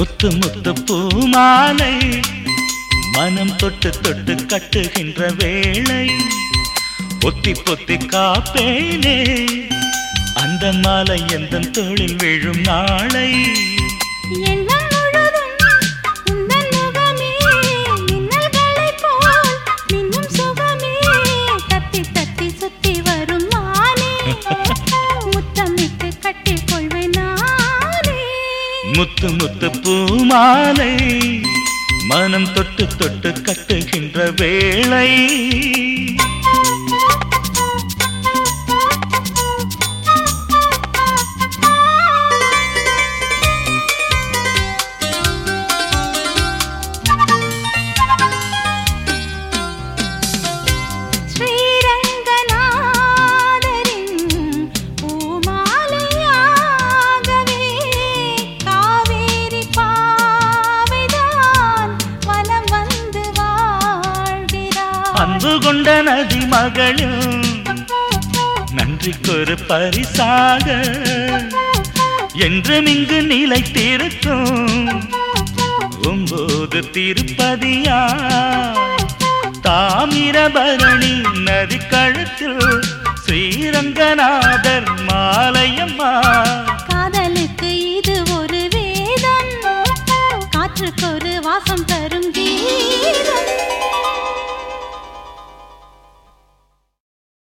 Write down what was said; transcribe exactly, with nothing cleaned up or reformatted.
முத்து முத்து பூமாலை மனம் தொட்டு தொட்டு கட்டுகின்ற வேளை பொத்தி பொத்தி காப்பேனே அந்த மாலை எந்த தோளில் விழும் நாளை முத்து முத்து பூமாலை மனம் தொட்டு தொட்டு கட்டுகின்ற வேளை அன்பு கொண்ட நதி மகளும் நன்றிக்கொரு பரிசாக என்றும் இங்கு நிலைத்திருக்கும் ஒன்பது திருப்பதியா தாமிரபரணி நதி கழுத்தில் ஸ்ரீரங்கநாதர் மாலையம்மா